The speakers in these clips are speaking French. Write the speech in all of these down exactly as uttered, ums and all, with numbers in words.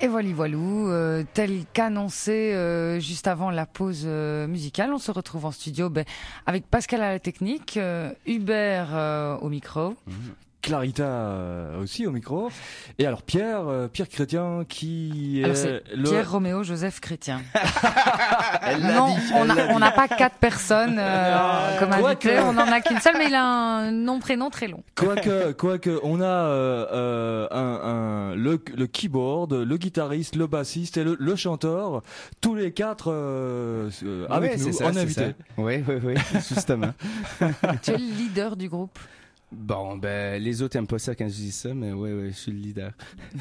Et voilà, voilou, euh, tel qu'annoncé euh, juste avant la pause euh, musicale, on se retrouve en studio ben, avec Pascal à la technique, euh, Hubert euh, au micro. Mmh. Clarita euh, aussi au micro. Et alors Pierre, euh, Pierre Chrétien qui est alors c'est le... Pierre Roméo Joseph Chrétien. Elle l'a non, dit, on elle l'a n'a dit. pas quatre personnes euh, comme Quoi invité, que- on en a qu'une seule, mais il a un nom prénom très long. Quoique, quoique, on a euh, euh, un, un, le, le keyboard, le guitariste, le bassiste et le, le chanteur, tous les quatre euh, euh, avec Ouais, nous c'est ça, en c'est invité. ça. Oui, oui, oui, justement. Tu es le leader du groupe. Bon, ben, les autres aiment pas ça quand je dis ça, mais oui, oui, je suis le leader.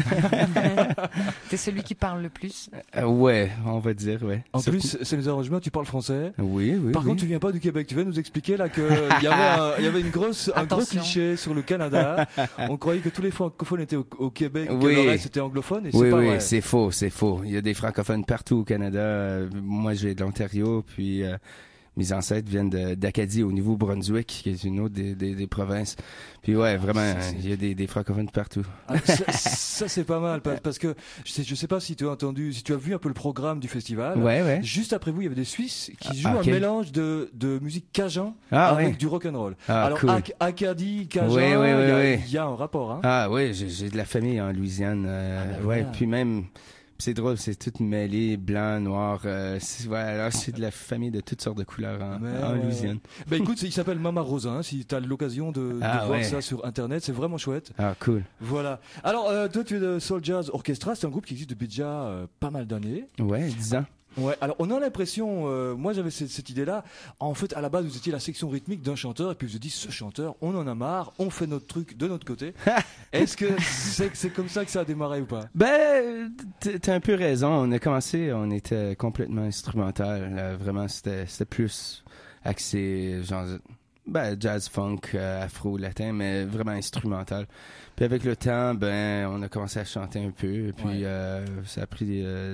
T'es celui qui parle le plus. Euh, ouais, on va dire, ouais. En Surtout- plus, c'est les arrangements, tu parles français. Oui, oui. Par oui. contre, tu viens pas du Québec. Tu vas nous expliquer là que il y avait, un, il y avait une grosse, un gros Attention. cliché sur le Canada. On croyait que tous les francophones étaient au, au Québec, que Oui. le reste était anglophone, et Oui, c'est pas oui, vrai. c'est faux, c'est faux. Il y a des francophones partout au Canada. Euh, moi, je viens de l'Ontario, puis euh, mes ancêtres viennent de- d'Acadie, au Nouveau-Brunswick, qui est une autre des, des, des provinces. Puis ouais, vraiment, Ça, c'est- il y a des, des francophones partout. Ah, ça, ça, c'est pas mal parce, parce que je sais, je sais pas si tu as entendu, si tu as vu un peu le programme du festival. Ouais, ouais. Juste après vous, il y avait des Suisses qui Ah, jouent ok. un mélange de, de musique cajun Ah, avec ouais. du rock and roll. Ah, Alors cool. Ac- Acadie, Cajun, Oui, oui, il oui, y, a- oui. il y a un rapport. Hein. Ah oui, j'ai, j'ai de la famille en Louisiane. Euh, Ah, ben ouais, voilà. puis même, c'est drôle, c'est tout mêlé, blanc, noir. Euh, c'est, ouais, alors c'est de la famille de toutes sortes de couleurs en, Mais en ouais. Louisiane. Ben écoute, c'est- il s'appelle Mama Rosa. Hein, si tu as l'occasion de, de Ah, voir ouais. ça sur internet, c'est vraiment chouette. Ah, cool. Voilà. Alors euh, toi, tu es de Soul Jazz Orchestra. C'est un groupe qui existe depuis déjà euh, pas mal d'années. Ouais, dix ans. Ouais, alors on a l'impression, euh, moi j'avais cette, cette idée-là, en fait à la base vous étiez la section rythmique d'un chanteur et puis vous avez dit ce chanteur, on en a marre, on fait notre truc de notre côté. Est-ce que c'est, c'est comme ça que ça a démarré ou pas? Ben, t- t'as un peu raison. On a commencé, on était complètement instrumental. Là, vraiment, c'était, c'était plus axé, genre, ben, jazz, funk, euh, afro, latin, mais vraiment instrumental. Puis avec le temps, ben, on a commencé à chanter un peu. Et puis, Ouais. euh, ça a pris, euh,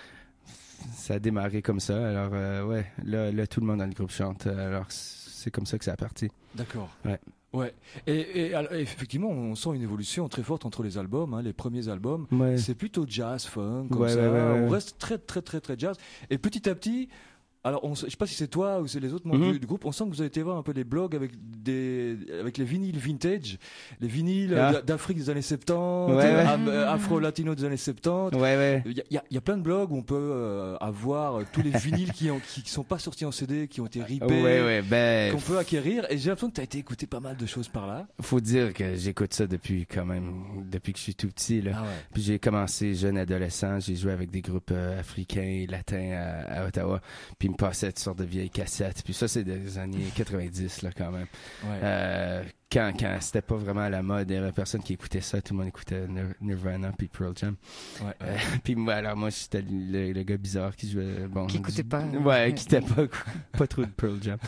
ça a démarré comme ça. Alors, euh, ouais, là, là, tout le monde dans le groupe chante. Alors, c'est comme ça que ça a parti. D'accord. Ouais. Ouais. Et, et alors, effectivement, on sent une évolution très forte entre les albums, hein, les premiers albums. Ouais. C'est plutôt jazz, funk, comme Ouais, ça. ouais, ouais, ouais. On reste très, très, très, très jazz. Et petit à petit, alors, on, s- je sais pas si c'est toi ou c'est les autres membres Mhm. du, du groupe, on sent que vous avez été voir un peu les blogs avec des, avec les vinyles vintage, les vinyles Ah. d'a- d'Afrique des années soixante-dix, Ouais, ouais. am- euh, afro-latino des années soixante-dix. Ouais, ouais. Il y, a- il y a- il y a plein de blogs où on peut euh, avoir euh, tous les vinyles qui ont, qui, qui sont pas sortis en C D, qui ont été ripés, Ouais, ouais. Ben, qu'on peut acquérir. Et j'ai l'impression que tu as été écouté pas mal de choses par là. faut dire que j'écoute ça depuis quand même, depuis que je suis tout petit, là. Ah ouais. Puis j'ai commencé jeune adolescent, j'ai joué avec des groupes euh, africains et latins à, à Ottawa, puis ils me passaient toutes sortes de vieilles cassettes. Puis ça, c'est des années quatre-vingt-dix, là, quand même. Ouais. Euh, quand, quand c'était pas vraiment à la mode, il y avait personne qui écoutait ça, tout le monde écoutait Nir- Nirvana puis Pearl Jam. Ouais, ouais. Euh, puis moi, alors moi, j'étais le, le gars bizarre qui jouait, bon... Qui écoutait du- pas. Ouais, qui écoutait pas, pas trop de Pearl Jam.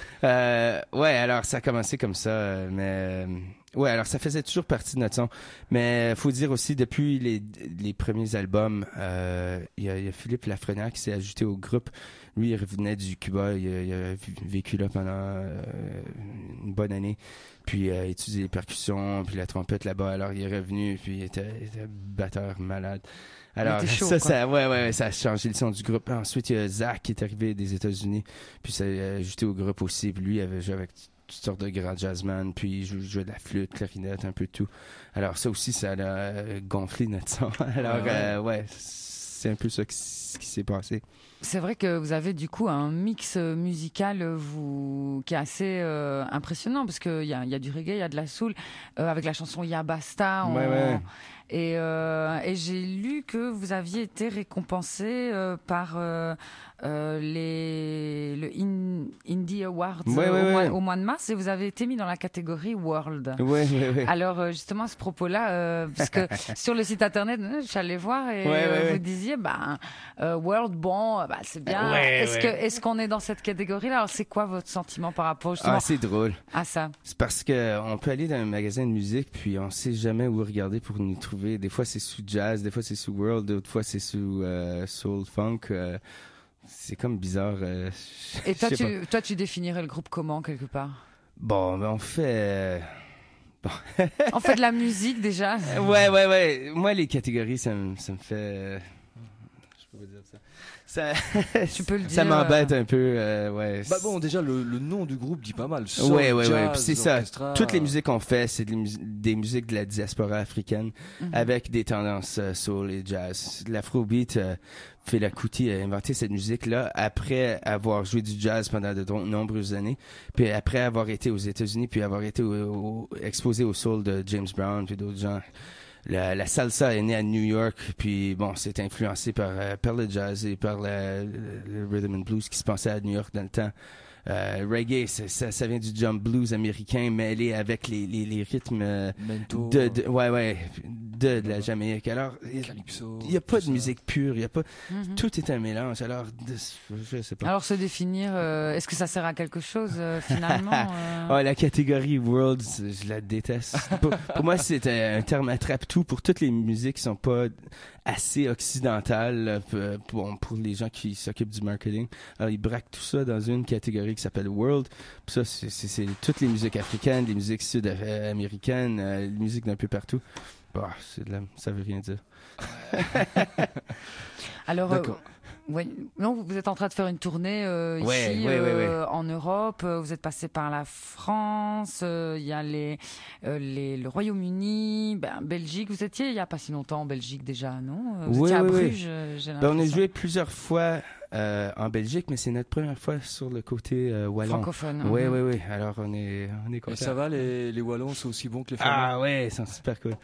Euh, ouais, alors ça a commencé comme ça, euh, mais... euh, Ouais, alors ça faisait toujours partie de notre son. Mais faut dire aussi, depuis les, les premiers albums, euh, il y, a- il y a Philippe Lafrenière qui s'est ajouté au groupe. Lui, il revenait du Cuba, il a, il a v- vécu là pendant euh, une bonne année. Puis euh, étudié les percussions, puis la trompette là-bas. Alors il est revenu, puis il était, il était batteur malade. Alors était chaud, ça, quoi. ça, ouais, ouais, ouais, ça a changé le son du groupe. Ensuite, il y a Zach qui est arrivé des États-Unis, puis ça a ajouté au groupe aussi. Puis lui, il avait joué avec toutes sortes de grands jazzmen, puis il jou- jouait de la flûte, clarinette, un peu de tout. Alors ça aussi, ça a euh, gonflé notre son. Alors Ouais, ouais. euh, ouais, c'est un peu ça qui, s- qui s'est passé. C'est vrai que vous avez du coup un mix euh, musical euh, vous, qui est assez euh, impressionnant parce qu'il y a, il y a du reggae, il y a de la soul, euh, avec la chanson Ya Basta. on- Ouais, ouais. Et, euh, et j'ai lu que vous aviez été récompensé euh, par euh, euh, les, le In- Indie Awards Ouais, euh, ouais, au, mois, ouais. au mois de mars et vous avez été mis dans la catégorie World. Ouais, ouais, ouais. Alors euh, justement à ce propos-là, euh, parce que sur le site internet, euh, je suis allée voir et Ouais, ouais, euh, ouais. vous disiez, bah, euh, World, bon, bah, c'est bien. Ouais, est-ce ouais. que est-ce qu'on est dans cette catégorie-là? Alors c'est quoi votre sentiment par rapport justement Ah, c'est drôle. à ça? C'est parce que on peut aller dans un magasin de musique, puis on sait jamais où regarder pour nous trouver. Des fois, c'est sous jazz, des fois, c'est sous world, d'autres fois, c'est sous euh, soul, funk. euh, c'est comme bizarre. euh, Et toi je sais tu, toi, tu définirais le groupe comment quelque part? Bon, ben on fait... euh, Bon. On fait de la musique déjà. Ouais, ouais, ouais. Moi, les catégories, ça me, ça me fait... euh, Je peux vous dire ça. Ça, Tu peux le dire. ça m'embête un peu, euh, ouais. Bah bon, déjà, le, le nom du groupe dit pas mal. Soul, Ouais, ouais, jazz, ouais. Puis c'est ça. orchestra. Toutes les musiques qu'on fait, c'est des, mus- des musiques de la diaspora africaine Mhm. avec des tendances euh, soul et jazz. L'afrobeat, euh, Fela Kuti a inventé cette musique-là après avoir joué du jazz pendant de de nombreuses années, puis après avoir été aux États-Unis, puis avoir été au- au- exposé au soul de James Brown puis d'autres gens. La, la salsa est née à New York, puis bon, c'est influencé par, euh, par le jazz et par le, le, le rhythm and blues qui se passait à New York dans le temps. Euh, reggae, c'est- ça, ça vient du jump blues américain mêlé avec les, les, les rythmes euh, Mento, de, de, ouais, ouais, de, de la Jamaïque. Alors, il Calypso. n'y a pas tout de ça. musique pure, il y a pas, Mhm. tout est un mélange. Alors, de- je sais pas. Alors se définir, euh, est-ce que ça sert à quelque chose euh, finalement euh Ah, la catégorie World, je la déteste. pour, pour moi, c'est un, un terme attrape-tout pour toutes les musiques qui sont pas assez occidentales euh, pour, pour les gens qui s'occupent du marketing. Alors, ils braquent tout ça dans une catégorie qui s'appelle World. Puis ça, c'est, c'est, c'est toutes les musiques africaines, les musiques sud-américaines, euh, les musiques d'un peu partout. Bah, c'est de la, ça veut rien dire. Alors, euh, D'accord. ouais, non, vous êtes en train de faire une tournée euh, Ouais, ici ouais, ouais, euh, en Europe. euh, Vous êtes passé par la France. euh, Il y a les, euh, les le Royaume-Uni, ben, Belgique. Vous étiez il y a pas si longtemps en Belgique déjà, non Vous Oui, étiez à oui, oui. Bruges. euh, j'ai Ben, on a l'impression. joué plusieurs fois euh, en Belgique, mais c'est notre première fois sur le côté euh, wallon. francophone. Oui, mhm. oui, oui. Alors, on est, on est Et content. ça va, les, les Wallons sont aussi bons que les Flamands? Ah ouais, ils sont super cool.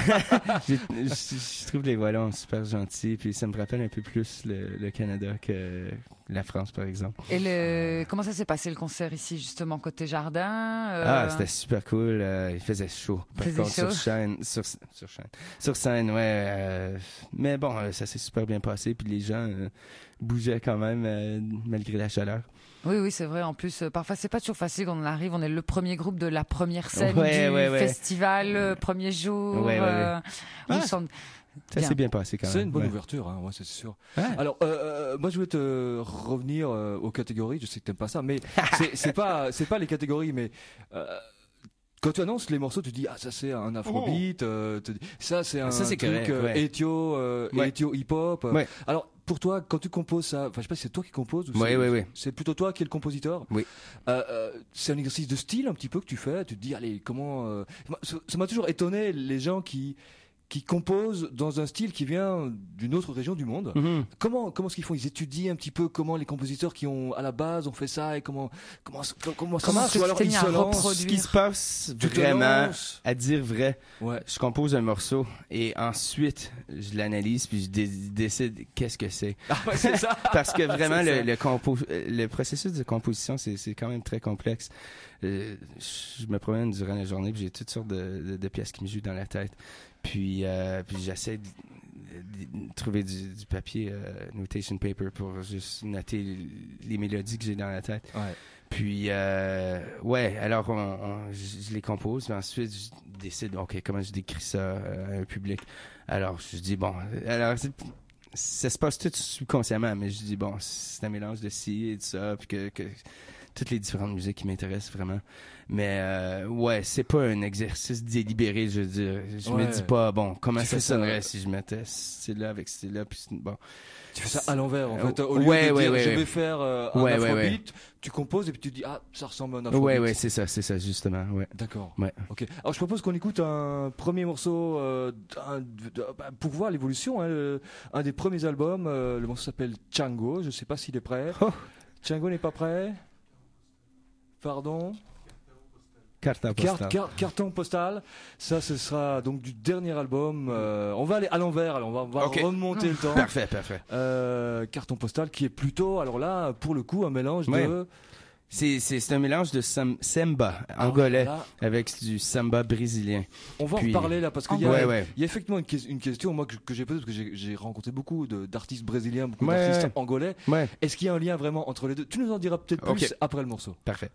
je, je- je trouve les Wallons super gentils, puis ça me rappelle un peu plus le, le Canada que la France, par exemple. Et le, comment ça s'est passé le concert ici, justement, côté jardin euh, Ah, c'était super cool. euh, il faisait chaud. Par Faisait contre, chaud. sur scène, sur, sur scène, sur scène, ouais. euh, mais bon, euh, ça s'est super bien passé, puis les gens euh, bougeaient quand même euh, malgré la chaleur. Oui, oui, c'est vrai. En plus, euh, parfois, c'est pas toujours facile quand on arrive. On est le premier groupe de la première scène Ouais, du ouais, ouais. festival, euh, premier jour. Ouais, ouais, ouais. euh, on Ah, sent- Ça Bien. s'est bien passé quand même. C'est une bonne ouais. ouverture, hein, ouais, c'est sûr. Ouais. Alors, euh, euh, moi, je voulais te revenir euh, aux catégories. Je sais que t'aimes pas ça, mais c'est, c'est pas, c'est pas les catégories, mais euh, quand tu annonces les morceaux, tu dis ah ça c'est un afrobeat, euh, tu dis, ça c'est un Ça, c'est truc correct, euh, ouais. éthio, euh, Ouais. éthio hip hop. Ouais. Alors pour toi, quand tu composes ça, enfin je sais pas si c'est toi qui composes ou Ouais, c'est, ouais, ouais. c'est plutôt toi qui es le compositeur. Oui. Euh, euh, c'est un exercice de style un petit peu que tu fais. Tu te dis allez comment euh, ça, ça m'a toujours étonné les gens qui qui composent dans un style qui vient d'une autre région du monde. Mhm. Comment comment est-ce qu'ils font? Ils étudient un petit peu comment les compositeurs qui ont à la base ont fait ça et comment comment comment ça Comment marche est-ce que ou tu alors t'es ils mis à se lancent. reproduire? Ce qui se passe Tu te vraiment, lances. à dire vrai, Ouais. je compose un morceau et ensuite je l'analyse puis je dé- décide qu'est-ce que c'est. Ah ouais, c'est ça. Parce que vraiment C'est le, ça. le, compo- le processus de composition c'est, c'est quand même très complexe. Euh, je me promène durant la journée puis j'ai toutes sortes de, de, de pièces qui me jouent dans la tête. Puis, euh, puis j'essaie de, de- de trouver du, du papier euh, notation paper pour juste noter les mélodies que j'ai dans la tête. Ouais. Puis, euh, ouais, alors on, on- je, je les compose, puis ensuite je décide, OK, comment je décris ça euh, à un public. Alors, je dis, bon, alors, c'est- ça se passe tout subconsciemment, mais je dis, bon, c'est un mélange de ci et de ça, puis que, que toutes les différentes musiques qui m'intéressent vraiment. Mais, euh, ouais, c'est pas un exercice délibéré, je veux dire. Je Ouais. me dis pas, bon, comment Tu ça fais ça, sonnerait euh, si je mettais style-là avec style-là, puis c'est- bon. Tu fais ça à l'envers en fait. Euh, Au lieu ouais, de ouais, dire ouais, je ouais. vais faire euh, un Ouais, ouais, afrobeat, tu composes et puis tu dis ah ça ressemble à un afrobeat. Ouais, ouais, c'est ça, c'est ça, justement, ouais. D'accord. Ouais. Ok. Alors je propose qu'on écoute un premier morceau euh, d'un- de- de- bah, pour voir l'évolution. Hein, le- un des premiers albums. euh, le morceau s'appelle Django. Je sais pas s'il est prêt. Oh. Django n'est pas prêt. Pardon. Carta Carte- postale. carte- carton postal. Ça, ce sera donc du dernier album. Euh, on va aller à l'envers. Alors on va, on va Ok. remonter le temps. Parfait, parfait. Euh, carton postal qui est plutôt, alors là, pour le coup, un mélange Ouais. de. C'est, c'est, c'est un mélange de sam- samba angolais Alors là, avec du samba brésilien. on va Puis- en parler là parce qu'il y a, Ouais, ouais. il y a effectivement une, que- une question moi que, que j'ai posée parce que j'ai, j'ai rencontré beaucoup de- d'artistes brésiliens, beaucoup Ouais, d'artistes ouais. angolais. Ouais, Est-ce qu'il y a un lien vraiment entre les deux? Tu nous en diras peut-être plus Ok. après le morceau. parfait.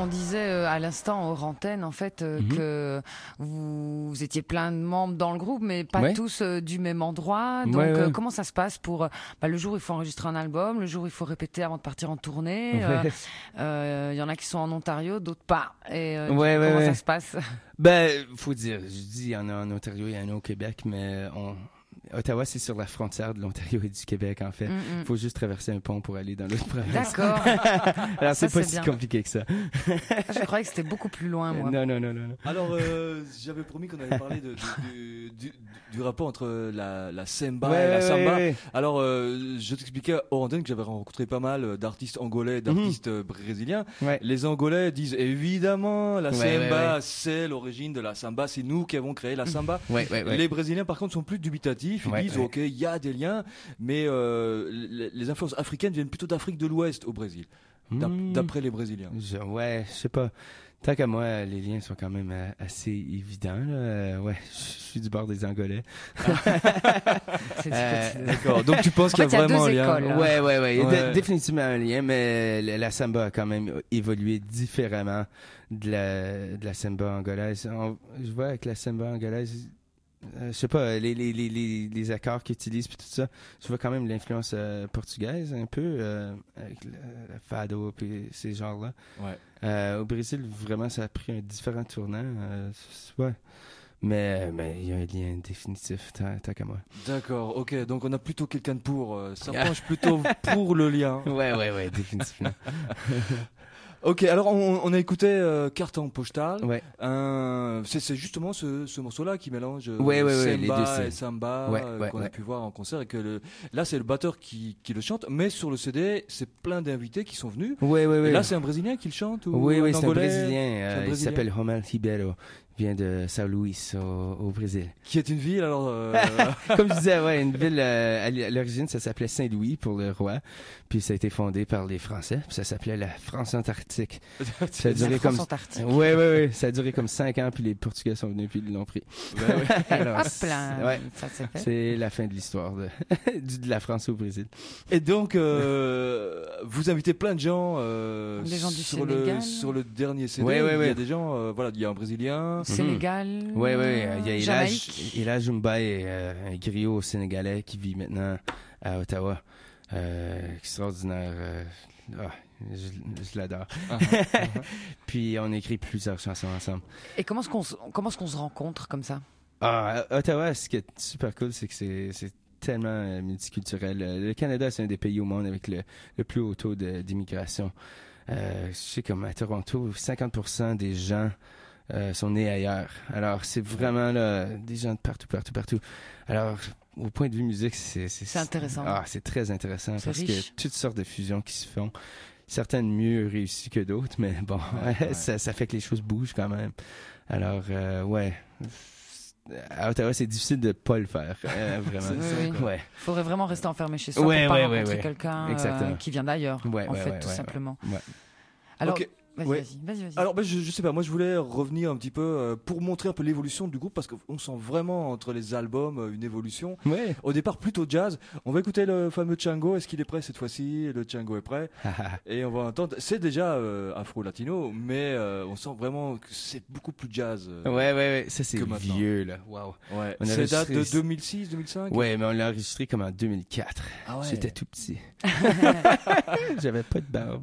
disait euh, à l'instant hors antenne, en fait, euh, Mhm. que vous, vous étiez plein de membres dans le groupe, mais pas Ouais. tous euh, du même endroit. Donc, Ouais, ouais. euh, comment ça se passe pour euh, bah, le jour où il faut enregistrer un album, le jour où il faut répéter avant de partir en tournée? euh, Ouais. euh, Il y en a qui sont en Ontario, d'autres pas. Et euh, Ouais, ouais, comment ouais. ça se passe? Ben, faut dire, je dis, il y en a en Ontario, il y en a au Québec, mais on... Ottawa, c'est sur la frontière de l'Ontario et du Québec, en fait. Mm, Il mm. faut juste traverser un pont pour aller dans l'autre province. D'accord. Alors, c'est Ça, pas c'est si bien. compliqué que ça. Je croyais que c'était beaucoup plus loin, moi. Non, non, non, non. non. Alors, euh, j'avais promis qu'on allait parler de, de- du, du- du rapport entre la, la semba Ouais, et la ouais, samba. ouais, ouais. Alors, euh, je t'expliquais hors antenne que j'avais rencontré pas mal d'artistes angolais, d'artistes euh, brésiliens. Ouais. Les Angolais disent évidemment la Ouais, samba, ouais, ouais. c'est l'origine de la samba, c'est nous qui avons créé la samba. Ouais, ouais, ouais. Les Brésiliens, par contre, sont plus dubitatifs. Ils Ouais, disent, ouais. ok, il y a des liens, mais euh, les, les influences africaines viennent plutôt d'Afrique de l'Ouest au Brésil, d'ap- Hmm. d'après les Brésiliens. Je- ouais, je sais pas. Tant qu'à moi, les liens sont quand même euh, assez évidents. Là. Euh, ouais, je suis du bord des Angolais. C'est Euh, difficile. D'accord. Donc tu penses En qu'il y a fait, il y a vraiment un deux lien. écoles. Ouais, ouais, ouais. Il y a Ouais. dé- définitivement un lien, mais la, la samba a quand même évolué différemment de la, de la samba angolaise. On- je vois avec la samba angolaise, euh, je sais pas, les, les, les, les, les accords qu'ils utilisent puis tout ça, je vois quand même l'influence euh, portugaise un peu, euh, avec le, le fado puis ces genres-là. Ouais. Euh, au Brésil, vraiment, ça a pris un différent tournant. euh, c'est- ouais. Mais mais il y a un lien définitif, tant, tant qu'à moi. D'accord. Ok. Donc on a plutôt quelqu'un de pour. euh, ça penche plutôt pour le lien. Ouais, ouais, ouais, définitivement. Ok. Alors on, on a écouté euh, Carton Postal. Ouais. Un- C'est c'est justement ce, ce morceau-là qui mélange euh, Ouais, ouais, ouais, les semba deux, c'est- et samba Ouais, euh, ouais, qu'on a ouais. pu voir en concert et que le... là c'est le batteur qui, qui le chante, mais sur le C D c'est plein d'invités qui sont venus. Ouais, ouais, ouais. Et là c'est un Brésilien qui le chante ou Oui, oui, un c'est un Angolais Brésilien. euh, C'est un il Brésilien. s'appelle Romel Ribeiro. Il vient de São Luís, au, au Brésil. qui est une ville alors. euh, Comme je disais, ouais, une ville, euh, à l- à l'origine, ça s'appelait Saint-Louis pour le roi. Puis ça a été fondé par les Français. Puis ça s'appelait la France Antarctique. Ça a duré La comme... France Antarctique. Ouais, ouais, ouais. Ça a duré comme cinq ans, puis les Portugais sont venus, puis ils l'ont pris. ben ouais. Alors, Hop c'est- là, ouais. ça s'est fait. C'est la fin de l'histoire de, du- de la France au Brésil. Et donc, euh, vous invitez plein de gens, euh, Des gens du sur, le, Sénégal. sur le dernier C D. Ouais, ouais, Il y a ouais. des gens, euh, voilà, il y a un Brésilien. Sénégal. Ouais, ouais. Il y a Elage, Jamaïque. Elage Mbaye, euh, un griot sénégalais qui vit maintenant à Ottawa. Euh, extraordinaire. euh, ah, je, je l'adore. Ah, Puis on écrit plusieurs chansons ensemble. Et comment est-ce qu'on se, comment est-ce qu'on se rencontre comme ça? Ah, à Ottawa, ce qui est super cool, c'est que c'est, c'est tellement euh, multiculturel. Euh, Le Canada, c'est un des pays au monde avec le, le plus haut taux de- d'immigration. Euh, je sais comme à Toronto, cinquante pour cent des gens euh, sont nés ailleurs. Alors, c'est vraiment là, des gens de partout, partout, partout. Alors, au point de vue musique, c'est... C'est, C'est intéressant. Ah, c'est très intéressant C'est parce qu'il y a riche. toutes sortes de fusions qui se font. Certaines mieux réussies que d'autres, mais bon, Ouais, ouais. ça, ça fait que les choses bougent quand même. Alors, euh, ouais. À Ottawa, c'est difficile de pas le faire, euh, vraiment. Oui, oui. Ouais. Il faudrait vraiment rester enfermé chez soi Ouais, pour pas ouais, ouais, rencontrer ouais. quelqu'un euh, Exactement. qui vient d'ailleurs, Ouais, en ouais, fait, ouais, tout ouais, simplement. ouais. Alors, Ok. vas-y, Ouais. vas-y, vas-y, vas-y. Alors, ben, je, je sais pas, moi je voulais revenir un petit peu euh, pour montrer un peu l'évolution du groupe parce qu'on sent vraiment entre les albums euh, une évolution. Ouais. Au départ, plutôt jazz. On va écouter le fameux Django. Est-ce qu'il est prêt cette fois-ci? Le Django est prêt. Et on va entendre. C'est déjà euh, afro-latino, mais euh, on sent vraiment que c'est beaucoup plus jazz. euh, Ouais, ouais, ouais. Ça, c'est Que maintenant. vieux, là. Wow. Ouais. On a C'est date de enregistré- deux mille six, deux mille cinq. Ouais, mais on l'a enregistré comme en deux mille quatre. Ah ouais. J'étais tout petit. J'avais pas de barbe.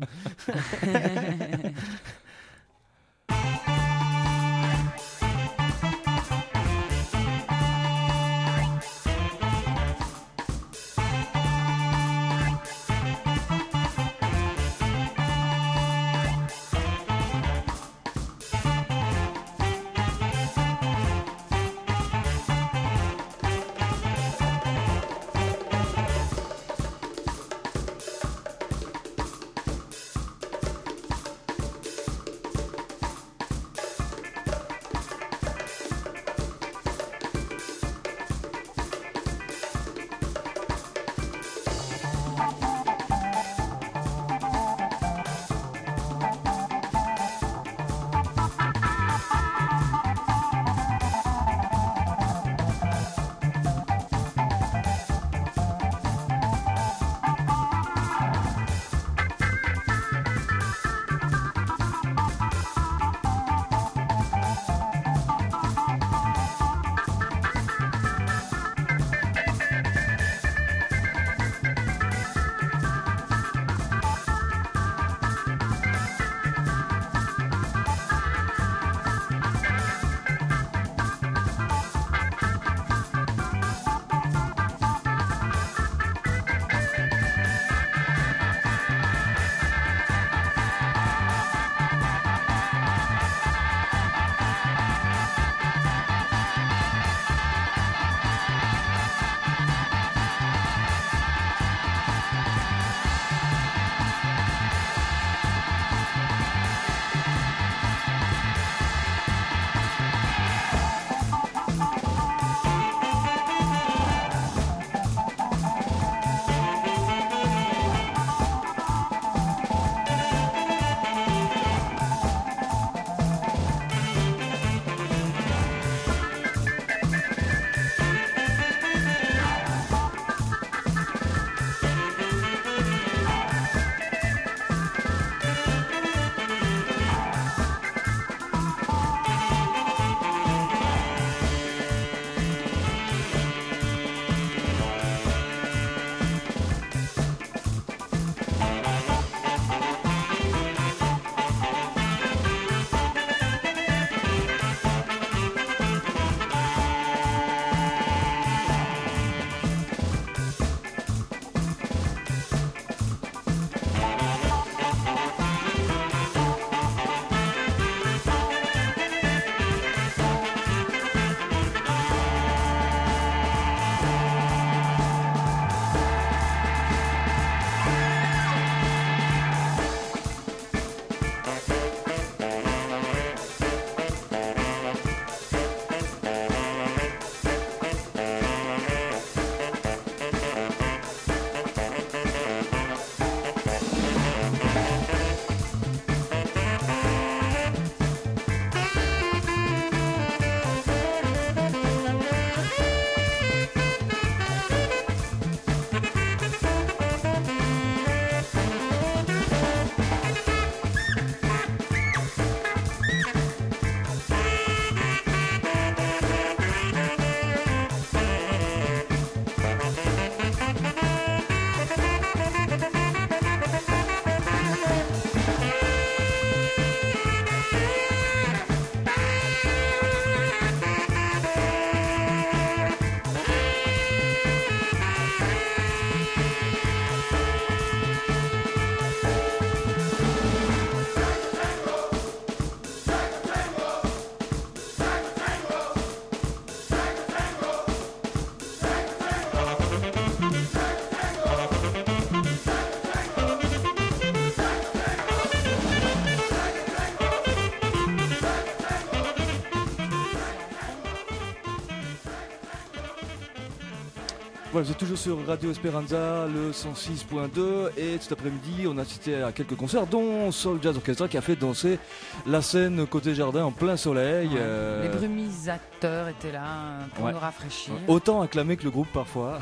Voilà, vous êtes toujours sur Radio Esperanza, le cent six point deux, et cet après-midi, on a assisté à quelques concerts, dont Soul Jazz Orchestra qui a fait danser la scène côté jardin en plein soleil. Ouais. Euh... Les brumisateurs étaient là pour ouais. nous rafraîchir. Autant acclamé que le groupe parfois.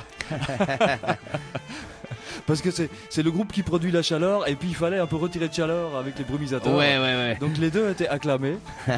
Parce que c'est, c'est le groupe qui produit la chaleur, et puis il fallait un peu retirer de chaleur avec les brumisateurs. Ouais, ouais, ouais. Donc les deux étaient acclamés.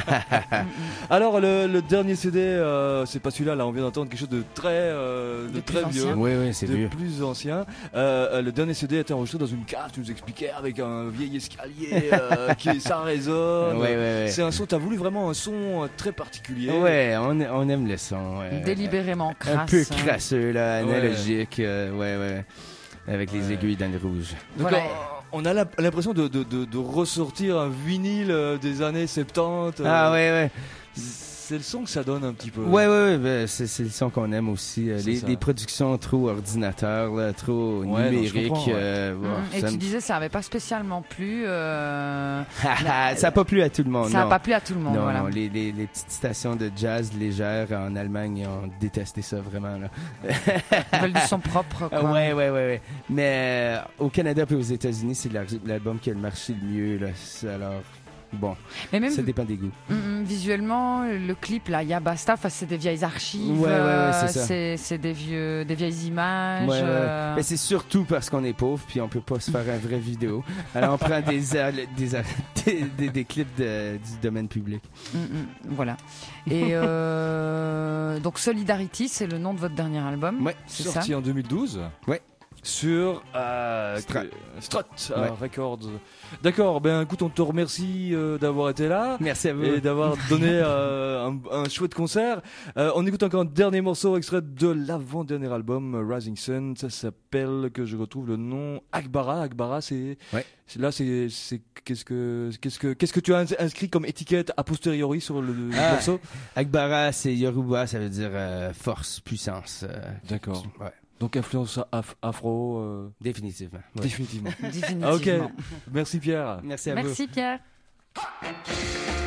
Alors le, le dernier C D, euh, c'est pas celui-là, là on vient d'entendre quelque chose de très, euh, de, De très plus vieux. ancien. Oui, oui, c'est de vieux. plus ancien. Euh, le dernier C D était enregistré dans une cave, tu nous expliquais, avec un vieil escalier, euh, qui ça résonne. Ouais, ouais, ouais. C'est un son, t'as voulu vraiment un son euh, très particulier. Ouais, on, on aime le son. ouais. Délibérément crasse. Un peu hein. crasseux, là, Ouais. analogique. euh, ouais, ouais. Avec les Ouais. aiguilles dans le rouge. Donc Voilà. on, on a la- l'impression de, de, de, de ressortir un vinyle euh, des années soixante-dix. euh, Ah, ouais, ouais. C'est le son que ça donne un petit peu. Ouais, ouais, ouais, ben, c'est, c'est le son qu'on aime aussi. euh, C'est Les, ça. les productions trop ordinateur, là, trop Ouais, non, je numériques. comprends, ouais. euh, bon, Mm, Et ça tu me- disais ça avait pas spécialement plu. euh, ça n'a pas plu à tout le monde. ça n'a non. pas plu à tout le monde. Non, voilà. non, les, les, les petites stations de jazz légères en Allemagne ils ont détesté ça vraiment. Là. Ils veulent du son propre. Quoi. Ouais, ouais, ouais, ouais. Mais euh, au Canada et aux États-Unis, c'est l'al- l'album qui a marché le mieux. Là. C'est- Alors, bon, Mais même ça dépend des goûts. mm, mm, visuellement, le clip là, il y a Basta, enfin, c'est des vieilles archives. Ouais, ouais, ouais, euh, c'est ça. c'est, c'est des vieux, des vieilles images. Ouais, ouais, ouais. euh, Mais c'est surtout parce qu'on est pauvre puis on peut pas se faire une vraie vidéo. Alors on prend des, euh, des, euh, des, des, des clips de- du domaine public. mm, mm, voilà. Et euh, donc Solidarity, c'est le nom de votre dernier album. Ouais, c'est Sorti ça. en deux mille douze. Ouais. Sur euh, Strat. que- Strat Ouais. euh, Records. D'accord, ben écoute, on te remercie euh, d'avoir été là. Merci à vous. Et d'avoir donné euh, un, un chouette concert. Euh, on écoute encore un dernier morceau extrait de l'avant-dernier album, euh, Rising Sun. Ça s'appelle, que je retrouve le nom, Akbara. Akbara, c'est, Ouais. c'est là, c'est, c'est qu'est-ce que, qu'est-ce que, qu'est-ce que tu as ins- inscrit comme étiquette a posteriori sur le, le Ah. morceau? Akbara, c'est Yoruba, ça veut dire euh, force, puissance. euh, D'accord. Ouais, Donc influence af- afro, euh, définitivement. Ouais. définitivement. Définitivement. Ok. Merci Pierre. Merci à vous. Merci Pierre. Thank